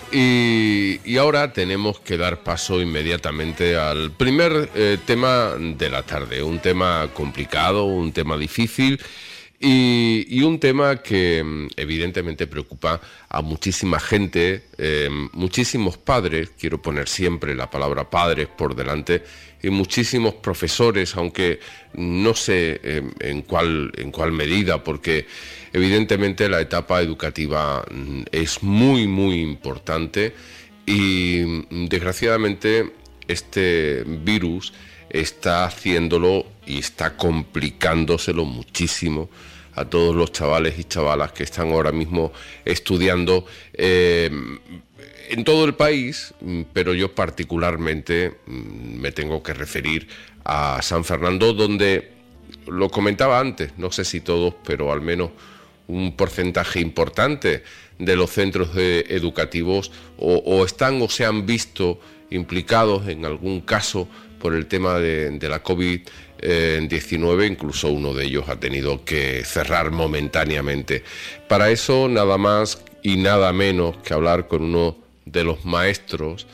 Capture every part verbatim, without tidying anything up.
Y, y ahora tenemos que dar paso inmediatamente al primer eh, tema de la tarde, un tema complicado, un tema difícil y, y un tema que evidentemente preocupa a muchísima gente, eh, muchísimos padres, quiero poner siempre la palabra padres por delante, y muchísimos profesores, aunque no sé eh, en cuál, en cuál medida, porque evidentemente la etapa educativa es muy, muy importante y desgraciadamente este virus está haciéndolo y está complicándoselo muchísimo a todos los chavales y chavalas que están ahora mismo estudiando eh, en todo el país, pero yo particularmente me tengo que referir a San Fernando, donde, lo comentaba antes, no sé si todos, pero al menos un porcentaje importante de los centros de, educativos o, o están o se han visto implicados en algún caso por el tema de, de la COVID diecinueve, incluso uno de ellos ha tenido que cerrar momentáneamente. Para eso nada más y nada menos que hablar con uno de los maestros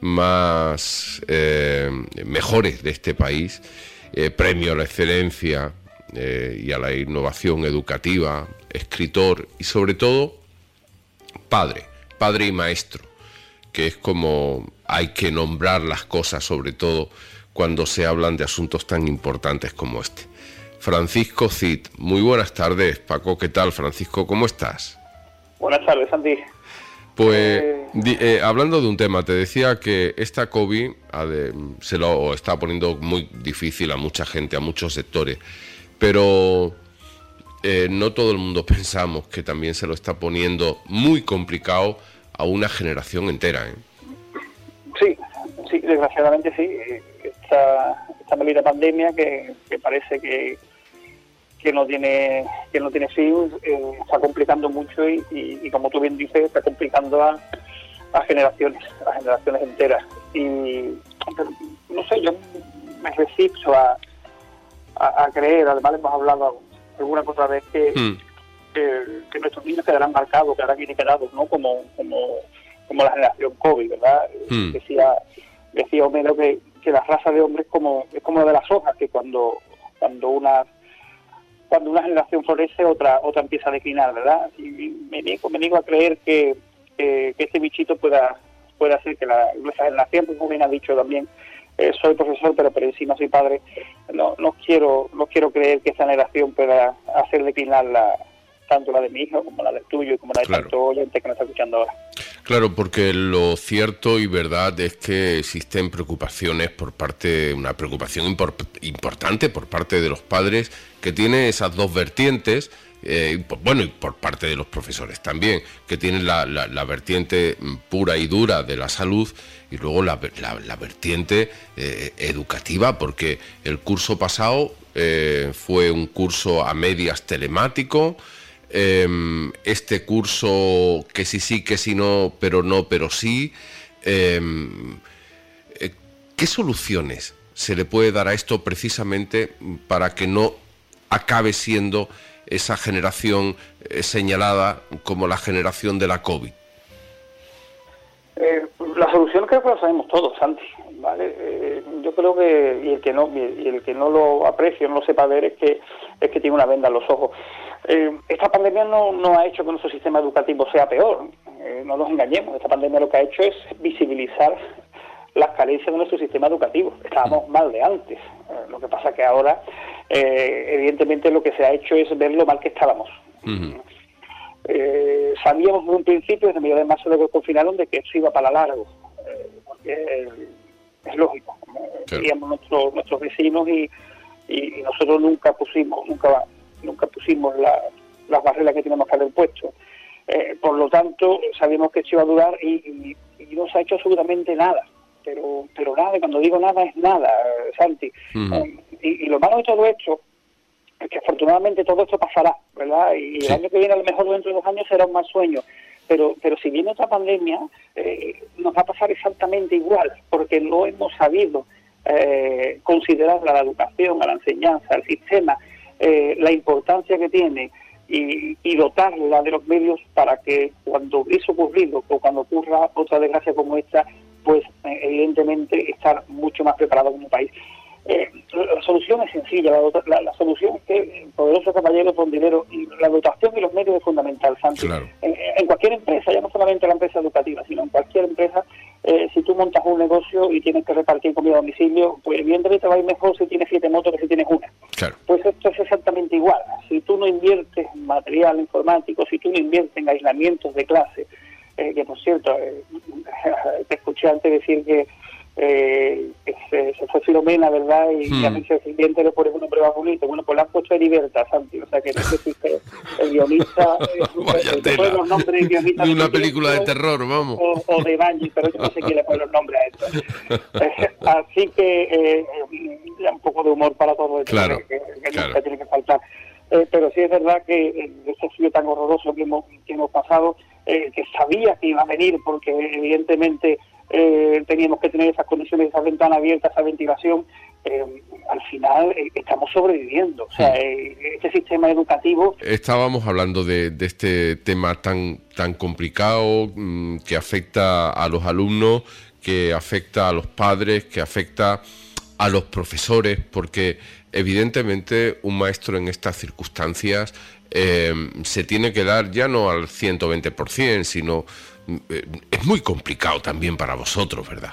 más eh, mejores de este país, eh, premio a la excelencia eh, y a la innovación educativa, escritor y sobre todo padre, padre y maestro, que es como hay que nombrar las cosas, sobre todo cuando se hablan de asuntos tan importantes como este. Francisco Cid, muy buenas tardes. Paco, ¿qué tal? Francisco, ¿cómo estás? Buenas tardes, Santi. Pues eh... di, eh, hablando de un tema, te decía que esta COVID ha de, se lo está poniendo muy difícil a mucha gente, a muchos sectores, pero eh, no todo el mundo pensamos que también se lo está poniendo muy complicado a una generación entera, ¿eh? Sí, sí, desgraciadamente sí. Esta, esta maldita pandemia que, que parece que, que no tiene que no tiene fin, eh, está complicando mucho y, y, y como tú bien dices, está complicando a, a generaciones, a generaciones enteras. Y no sé, yo me resisto a, a, a creer, además hemos hablado alguna otra vez que, mm. que, que nuestros niños quedarán marcados, quedarán iniquerados, ¿no? Como, como, como la generación COVID, ¿verdad? Mm. Decía, decía Homero que, que la raza de hombres como, es como la de las hojas, que cuando, cuando una cuando una generación florece, otra otra empieza a declinar, ¿verdad? Y me niego, me niego a creer que, que, que este bichito pueda pueda hacer que la, nuestra generación, pues como bien ha dicho también, eh, soy profesor, pero por encima soy padre, no, no quiero no quiero creer que esta generación pueda hacer declinar la, tanto la de mi hijo como la del tuyo y como la de claro. tanto oyente que nos está escuchando ahora. Claro, porque lo cierto y verdad es que existen preocupaciones por parte, una preocupación impor, importante por parte de los padres, que tiene esas dos vertientes, eh, bueno, y por parte de los profesores también, que tienen la, la, la vertiente pura y dura de la salud y luego la, la, la vertiente eh, educativa, porque el curso pasado eh, fue un curso a medias telemático. Eh, este curso que sí sí, que sí no, pero no, pero sí. Eh, eh, ¿Qué soluciones se le puede dar a esto precisamente para que no acabe siendo esa generación eh, señalada como la generación de la COVID? Eh, la solución creo que la sabemos todos, Santi, ¿vale? Eh, yo creo que, y el que no y el que no lo aprecia, no lo sepa ver, es que es que tiene una venda en los ojos. Eh, esta pandemia no, no ha hecho que nuestro sistema educativo sea peor, eh, no nos engañemos. Esta pandemia lo que ha hecho es visibilizar las carencias de nuestro sistema educativo. Estábamos mal de antes, eh, lo que pasa que ahora eh, evidentemente lo que se ha hecho es ver lo mal que estábamos. Uh-huh. eh, sabíamos desde un principio, desde medio de marzo de que confinaron, de que esto iba para largo, eh, porque eh, es lógico, veíamos nuestros nuestros vecinos y, y, y nosotros nunca pusimos nunca nunca pusimos la, las barreras que tenemos que haber puesto. Eh, por lo tanto, sabíamos que esto iba a durar y, y, y no se ha hecho absolutamente nada. Pero pero nada, cuando digo nada es nada, Santi. Uh-huh. eh, y, y lo malo de todo esto es que afortunadamente todo esto pasará, ¿verdad? Y sí. El año que viene, a lo mejor dentro de dos años, será un mal sueño. Pero pero si viene otra pandemia, eh, nos va a pasar exactamente igual, porque no hemos sabido eh, considerar a la educación, a la enseñanza, al sistema, Eh, la importancia que tiene y, y dotarla de los medios para que cuando eso ocurrido o cuando ocurra otra desgracia como esta, pues eh, evidentemente estar mucho más preparado como país. Eh, la solución es sencilla, la, la, la solución es que poderosos caballeros con dinero, y la dotación y los medios es fundamental, Santi. Claro. En, en cualquier empresa, ya no solamente la empresa educativa, sino en cualquier empresa, eh, si tú montas un negocio y tienes que repartir comida a domicilio, pues evidentemente va a ir mejor si tienes siete motos que si tienes una. Claro. Pues esto es exactamente igual. Si tú no inviertes en material informático, si tú no inviertes en aislamientos de clase, eh, que por cierto, eh, te escuché antes decir que Eh, se, se fue Filomena, ¿verdad? Y hmm. a mí el siguiente le pones un nombre más bonito. Bueno, pues le han puesto Heriberta, Santi. O sea, que no sé si usted, el guionista... Vaya eh, tela. Los nombres de, de una película de terror, vamos. O, o de Bungie, pero yo no sé quién le pone los nombres a esto. Eh, así que eh, ya un poco de humor para todo esto, claro, que, que, que claro. nunca tiene que faltar. Eh, pero sí es verdad que el desafío tan horroroso que hemos, que hemos pasado, eh, que sabía que iba a venir, porque evidentemente... Eh, teníamos que tener esas condiciones, esa ventana abierta, esa ventilación, eh, al final eh, estamos sobreviviendo. O sea, eh, este sistema educativo... Estábamos hablando de, de este tema tan, tan complicado, mmm, que afecta a los alumnos, que afecta a los padres, que afecta a los profesores, porque evidentemente un maestro en estas circunstancias eh, se tiene que dar ya no al ciento veinte por ciento, sino... Es muy complicado también para vosotros, ¿verdad?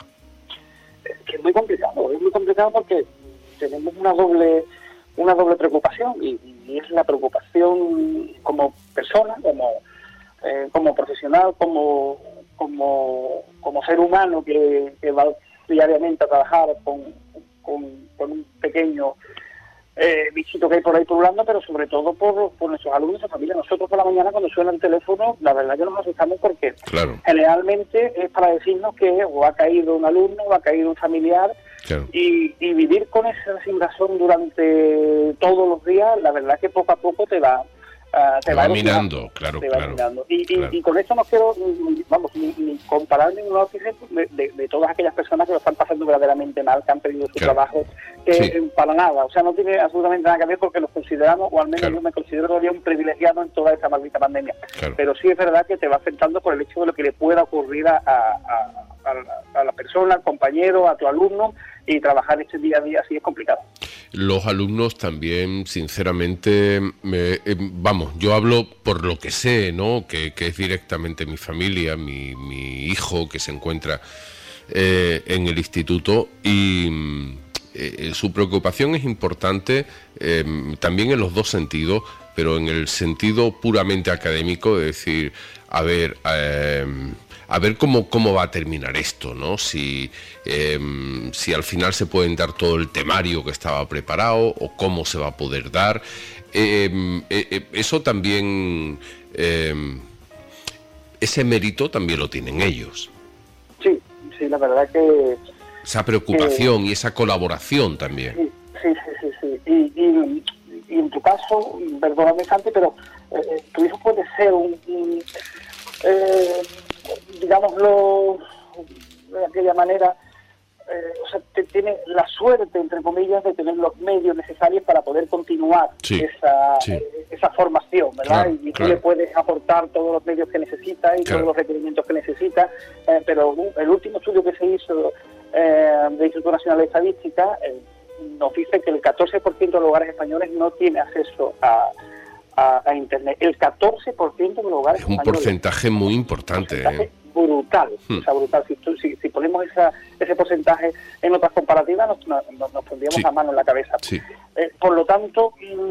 Es que es muy complicado, es muy complicado porque tenemos una doble una doble preocupación y, y es la preocupación como persona, como eh, como profesional, como como como ser humano que, que va diariamente a trabajar con, con, con un pequeño Eh, bichito que hay por ahí poblando, pero sobre todo por, por nuestros alumnos y familia. Nosotros por la mañana cuando suena el teléfono, la verdad que nos asustamos porque claro. generalmente es para decirnos que o ha caído un alumno o ha caído un familiar, claro. y, y vivir con esa sinrazón durante todos los días, la verdad que poco a poco te va Uh, te, te va, va minando, claro, te va claro. minando. Y, claro. Y, y con esto no quiero, vamos, ni, ni comparar ningún ápice de, de, de todas aquellas personas que lo están pasando verdaderamente mal, que han perdido su claro. trabajo, que sí. para nada, o sea, no tiene absolutamente nada que ver porque los consideramos, o al menos claro. yo me considero todavía un privilegiado en toda esta maldita pandemia. Claro. Pero sí es verdad que te va afectando por el hecho de lo que le pueda ocurrir a, a, a, a, la, a la persona, al compañero, a tu alumno, y trabajar este día a día así es complicado. Los alumnos también, sinceramente, me, eh, vamos, yo hablo por lo que sé, ¿no? Que, que es directamente mi familia, mi, mi hijo que se encuentra eh, en el instituto, y eh, su preocupación es importante eh, también en los dos sentidos, pero en el sentido puramente académico, es decir, a ver... Eh, a ver cómo, cómo va a terminar esto, ¿no? Si, eh, si al final se pueden dar todo el temario que estaba preparado o cómo se va a poder dar. Eh, eh, eso también, eh, ese mérito también lo tienen ellos. Sí, sí, la verdad que... Esa preocupación que, y esa colaboración también. Sí, sí, sí, sí. sí. Y, y, y en tu caso, perdóname, Santi, pero eh, tu hijo puede ser un... un eh, digámoslo de aquella manera, eh, o sea, te, tiene la suerte, entre comillas, de tener los medios necesarios para poder continuar sí, esa, sí. eh, esa formación, ¿verdad? Claro, y, y claro. tú le puedes aportar todos los medios que necesita y claro. todos los requerimientos que necesita, eh, pero uh, el último estudio que se hizo eh, del Instituto Nacional de Estadística eh, nos dice que el catorce por ciento de los hogares españoles no tiene acceso a A, a Internet. El catorce por ciento de los hogares es un españoles. porcentaje muy importante. Un porcentaje ¿eh? brutal, hmm. o sea, brutal. Si, si, si ponemos esa, ese porcentaje en otras comparativas, nos, nos, nos pondríamos sí. la mano en la cabeza. Sí. Eh, por lo tanto,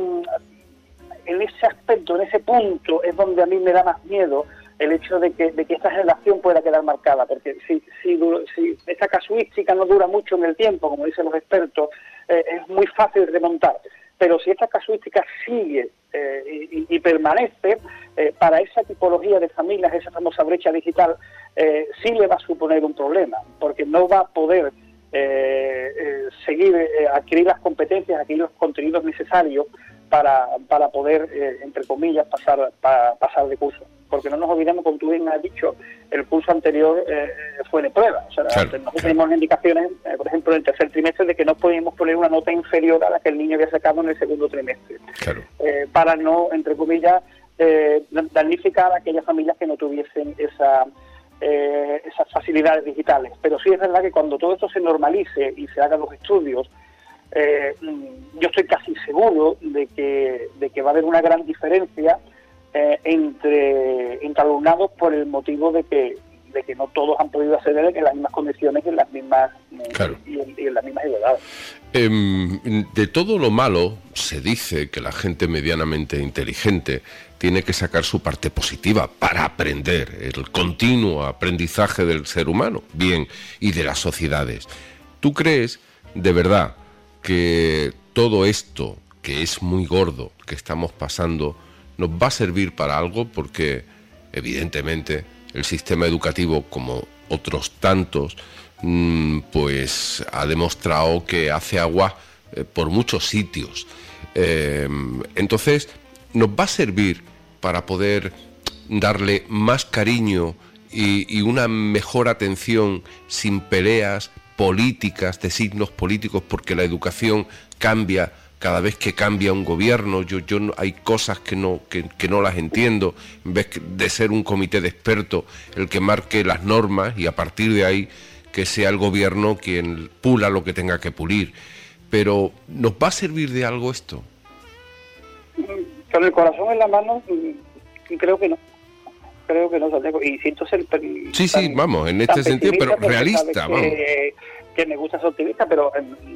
en ese aspecto, en ese punto, es donde a mí me da más miedo el hecho de que, de que esta generación pueda quedar marcada, porque si, si, si esta casuística no dura mucho en el tiempo, como dicen los expertos, eh, es muy fácil remontar. Pero si esta casuística sigue eh, y, y permanece, eh, para esa tipología de familias, esa famosa brecha digital, eh, sí le va a suponer un problema, porque no va a poder eh, eh, seguir, eh, adquirir las competencias, adquirir los contenidos necesarios para, para poder, eh, entre comillas, pasar, pa, pasar de curso. Porque no nos olvidemos, como tú bien has dicho, el curso anterior eh, fue de prueba. O sea, claro, nosotros claro. tenemos indicaciones, eh, por ejemplo, en el tercer trimestre, de que no podíamos poner una nota inferior a la que el niño había sacado en el segundo trimestre. Claro. Eh, para no, entre comillas, eh, damnificar a aquellas familias que no tuviesen esa, eh, esas facilidades digitales. Pero sí es verdad que cuando todo esto se normalice y se hagan los estudios, eh, yo estoy casi seguro de que, de que va a haber una gran diferencia eh, entre, entre alumnados por el motivo de que de que no todos han podido acceder en las mismas condiciones y en las mismas claro. y, en, y en las mismas edades. Eh, de todo lo malo se dice que la gente medianamente inteligente tiene que sacar su parte positiva para aprender, el continuo aprendizaje del ser humano, bien, y de las sociedades. ¿Tú crees de verdad que todo esto, que es muy gordo, que estamos pasando, nos va a servir para algo? Porque evidentemente el sistema educativo, como otros tantos, pues ha demostrado que hace agua eh, por muchos sitios. Eh, entonces, ¿nos va a servir para poder darle más cariño y, y una mejor atención sin peleas políticas, de signos políticos, porque la educación cambia cada vez que cambia un gobierno? Yo, yo no, hay cosas que no, que, que no las entiendo, en vez de ser un comité de expertos el que marque las normas y a partir de ahí que sea el gobierno quien pula lo que tenga que pulir. Pero, ¿nos va a servir de algo esto? Con el corazón en la mano, creo que no. Creo que no, Santiago. Y siento ser... Sí, tan, sí, vamos, en este sentido, pero realista, vamos. Que, que me gusta ser optimista, pero...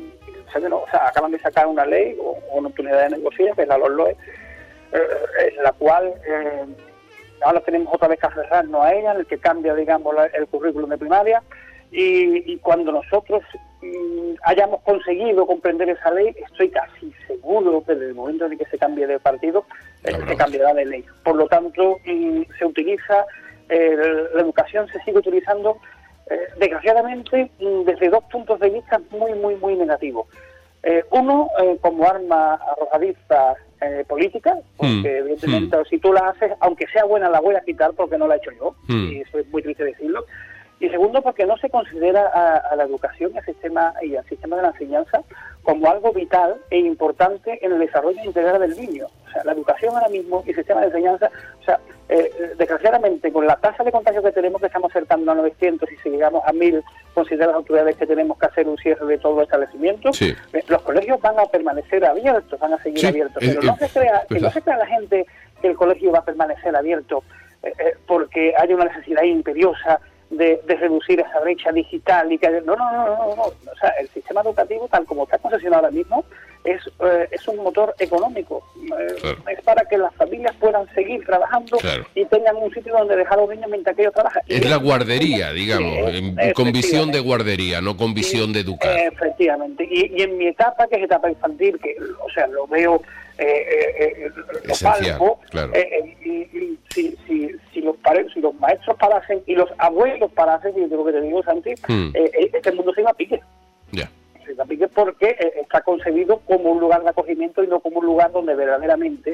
No, o sea, acaban de sacar una ley o, o una oportunidad de negociar, que es la LOMLOE, eh, en la cual eh, ahora tenemos otra vez que aferrarnos a ella, en el que cambia, digamos, la, el currículum de primaria, y, y cuando nosotros mm, hayamos conseguido comprender esa ley, estoy casi seguro que desde el momento en que se cambie de partido, eh, se cambiará de ley. Por lo tanto, mm, se utiliza, eh, la educación se sigue utilizando, Eh, desgraciadamente, desde dos puntos de vista muy, muy, muy negativos. Eh, uno, eh, como arma arrojadiza eh, política, porque mm. evidentemente mm. si tú la haces, aunque sea buena, la voy a quitar porque no la he hecho yo, mm. y eso es muy triste decirlo. Y segundo, porque no se considera a, a la educación y al sistema y al sistema de la enseñanza como algo vital e importante en el desarrollo integral del niño. O sea, la educación ahora mismo y el sistema de enseñanza, o sea, eh, desgraciadamente con la tasa de contagio que tenemos, que estamos acercando a novecientos, y si llegamos a mil, consideran las autoridades que tenemos que hacer un cierre de todo el establecimiento, sí. eh, los colegios van a permanecer abiertos, van a seguir sí. abiertos, pero eh, no, eh, se crea, que no se crea la gente que el colegio va a permanecer abierto eh, eh, porque hay una necesidad imperiosa De, de reducir esa brecha digital y que no, no, no, no, no, o sea, el sistema educativo tal como está concesionado ahora mismo es eh, es un motor económico, eh, claro. es para que las familias puedan seguir trabajando claro. y tengan un sitio donde dejar a los niños mientras que ellos trabajan. Es y la guardería, digamos, sí, es, con visión de guardería, no con visión y, de educar. Efectivamente, y, y en mi etapa, que es etapa infantil, que, o sea, lo veo eh, eh, lo esencial, palpo, claro. eh, y, y si, si, si, los pare, si los maestros parasen y los abuelos parasen, y de lo que te digo, Santi, hmm. eh, este mundo se iba a pique. Ya. Yeah. Se iba a pique porque eh, está concebido como un lugar de acogimiento y no como un lugar donde verdaderamente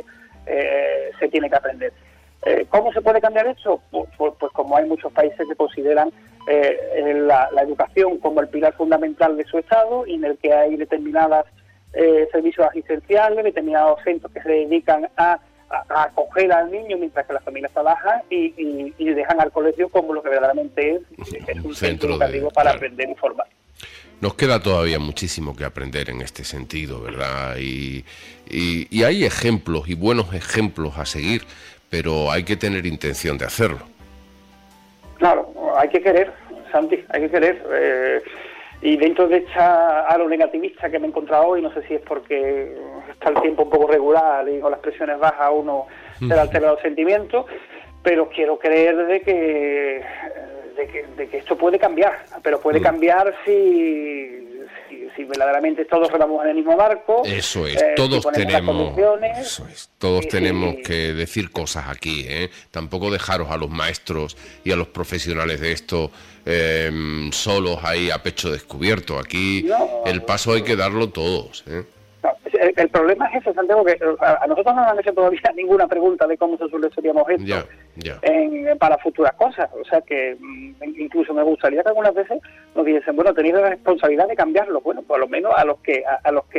eh, se tiene que aprender. Eh, ¿Cómo se puede cambiar eso? Pues, pues, pues como hay muchos países que consideran eh, la, la educación como el pilar fundamental de su Estado, y en el que hay determinadas eh, servicios asistenciales, determinados centros que se dedican a, a, a acoger al niño mientras que las familias trabajan y, y, y dejan al colegio como lo que verdaderamente es, es un centro, centro educativo de, para claro. aprender y formar. Nos queda todavía muchísimo que aprender en este sentido, ¿verdad? Y, y, y hay ejemplos y buenos ejemplos a seguir, pero hay que tener intención de hacerlo. Claro, hay que querer, Santi, hay que querer. Eh, y dentro de esta halo negativista que me he encontrado hoy, no sé si es porque está el tiempo un poco regular y con las presiones bajas uno se le altera los sentimientos, pero quiero creer de que, de que, de que esto puede cambiar, pero puede cambiar si... Si, si verdaderamente todos remamos en el mismo barco. Eso es, eh, todos si tenemos eso es, todos sí, tenemos sí. que decir cosas aquí, ¿eh? Tampoco dejaros a los maestros y a los profesionales de esto eh, solos ahí a pecho descubierto. Aquí no, el paso hay que darlo todos, ¿eh? No, el, el problema es ese, Santiago, que a, a nosotros no nos han hecho todavía ninguna pregunta de cómo solucionaríamos esto ya, ya. En, para futuras cosas. O sea que incluso me gustaría que algunas veces nos dijesen, bueno, tenéis la responsabilidad de cambiarlo. Bueno, por lo menos a los que a, a los que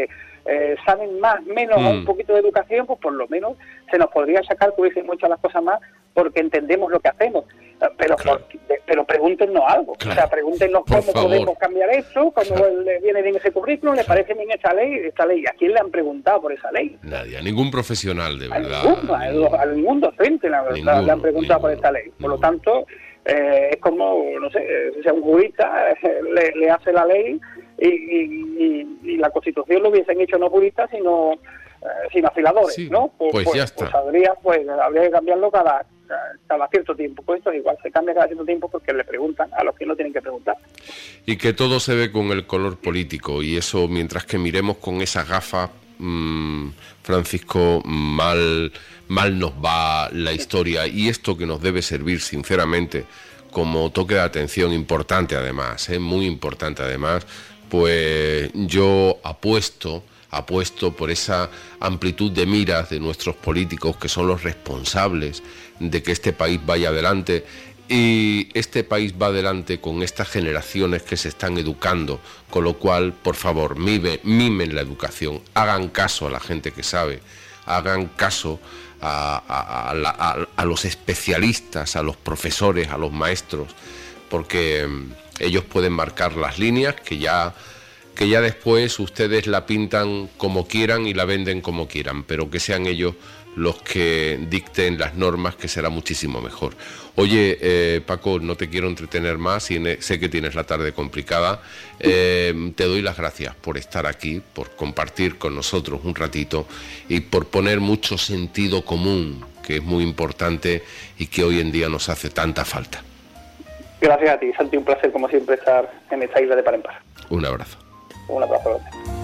eh, saben más, menos, mm. un poquito de educación, pues por lo menos se nos podría sacar que hubiesen muchas las cosas más porque entendemos lo que hacemos. Pero claro. por, pero pregúntenos algo, claro. O sea, pregúntenos por cómo favor. podemos cambiar eso, cómo claro. le viene bien ese currículum, le parece bien esta ley, esta ley. ¿A quién le han preguntado por esa ley? Nadie, a ningún profesional, de verdad. A ningún, a ningún, a ningún docente la, ninguno, le han preguntado ninguno, por esta ley. Por ninguno. Lo tanto, eh, es como, no sé, si sea un jurista, eh, le, le hace la ley y, y, y, y la Constitución lo hubiesen hecho no juristas, sino, eh, sino afiladores, sí, ¿no? Pues, pues, pues ya está. Pues habría, pues, habría que cambiarlo cada... cada cierto tiempo, pues esto igual se cambia cada cierto tiempo porque le preguntan a los que no tienen que preguntar. Y que todo se ve con el color político, y eso, mientras que miremos con esas gafas, mmm, Francisco, mal, mal nos va la historia, y esto que nos debe servir sinceramente como toque de atención importante además, ¿eh? muy importante además, pues yo apuesto apuesto por esa amplitud de miras de nuestros políticos, que son los responsables de que este país vaya adelante, y este país va adelante con estas generaciones que se están educando, con lo cual, por favor, mime, mimen la educación, hagan caso a la gente que sabe, hagan caso a, a, a, la, a, a los especialistas, a los profesores, a los maestros, porque ellos pueden marcar las líneas que ya... que ya después ustedes la pintan como quieran y la venden como quieran, pero que sean ellos los que dicten las normas, que será muchísimo mejor. Oye, eh, Paco, no te quiero entretener más, y sé que tienes la tarde complicada. Eh, te doy las gracias por estar aquí, por compartir con nosotros un ratito y por poner mucho sentido común, que es muy importante y que hoy en día nos hace tanta falta. Gracias a ti, Santi, un placer como siempre estar en esta isla de par en par. Un abrazo. Un abrazo.